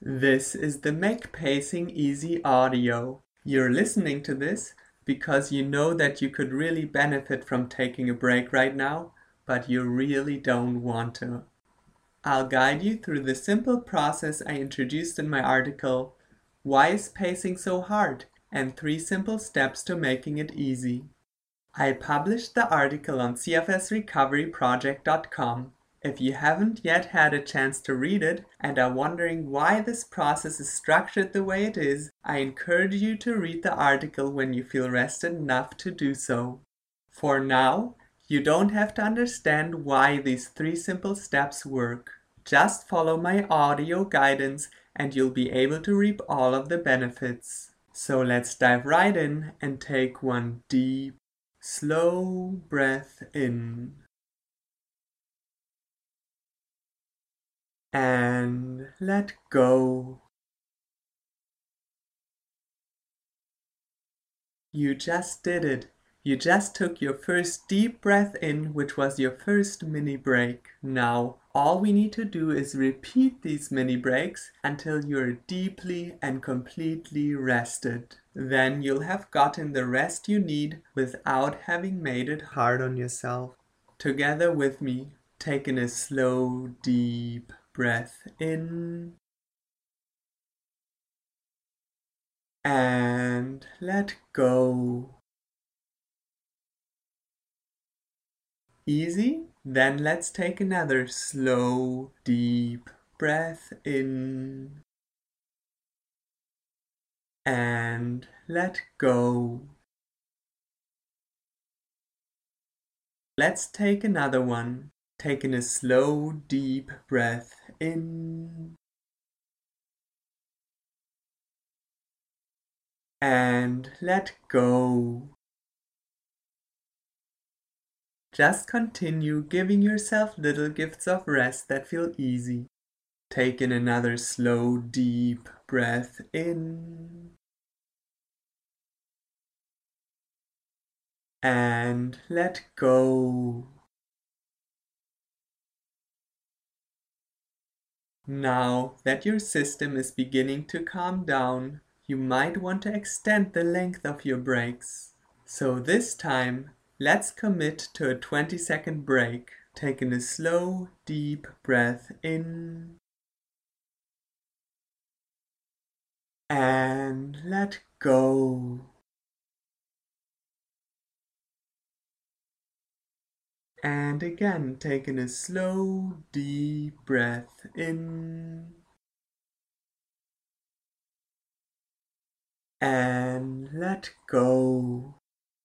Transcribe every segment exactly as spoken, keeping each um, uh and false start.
This is the Make Pacing Easy audio. You're listening to this because you know that you could really benefit from taking a break right now, but you really don't want to. I'll guide you through the simple process I introduced in my article, Why is Pacing So Hard? And three simple steps to making it easy. I published the article on C F S recovery project dot com. If you haven't yet had a chance to read it and are wondering why this process is structured the way it is, I encourage you to read the article when you feel rested enough to do so. For now, you don't have to understand why these three simple steps work. Just follow my audio guidance and you'll be able to reap all of the benefits. So let's dive right in and take one deep, slow breath in. And let go. You just did it. You just took your first deep breath in, which was your first mini break. Now, all we need to do is repeat these mini breaks until you're deeply and completely rested. Then you'll have gotten the rest you need without having made it hard on yourself. Together with me, taking a slow, deep breath in and let go. Easy? Then let's take another slow, deep breath in and let go. Let's take another one. Taking a slow, deep breath in and let go. Just continue giving yourself little gifts of rest that feel easy. Taking another slow, deep breath in and let go. Now that your system is beginning to calm down, you might want to extend the length of your breaks. So this time, let's commit to a twenty second break, taking a slow, deep breath in and let go. And again, taking a slow, deep breath in and let go.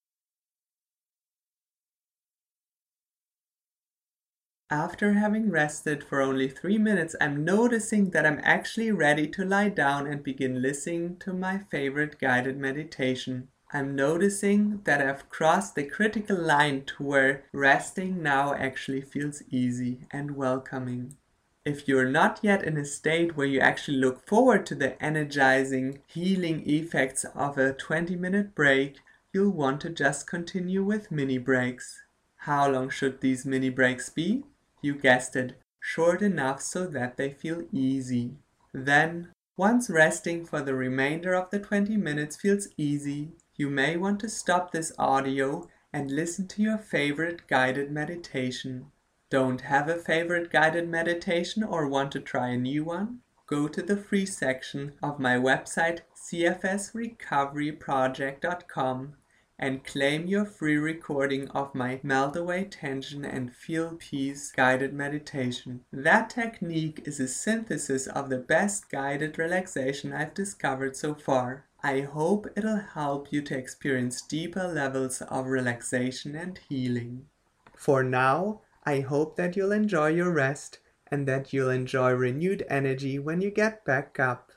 After having rested for only three minutes, I'm noticing that I'm actually ready to lie down and begin listening to my favorite guided meditation. I'm noticing that I've crossed the critical line to where resting now actually feels easy and welcoming. If you're not yet in a state where you actually look forward to the energizing, healing effects of a twenty minute break, you'll want to just continue with mini breaks. How long should these mini breaks be? You guessed it, short enough so that they feel easy. Then, once resting for the remainder of the twenty minutes feels easy, you may want to stop this audio and listen to your favorite guided meditation. Don't have a favorite guided meditation or want to try a new one? Go to the free section of my website C F S recovery project dot com and claim your free recording of my Melt Away Tension and Feel Peace guided meditation. That technique is a synthesis of the best guided relaxation I've discovered so far. I hope it'll help you to experience deeper levels of relaxation and healing. For now, I hope that you'll enjoy your rest and that you'll enjoy renewed energy when you get back up.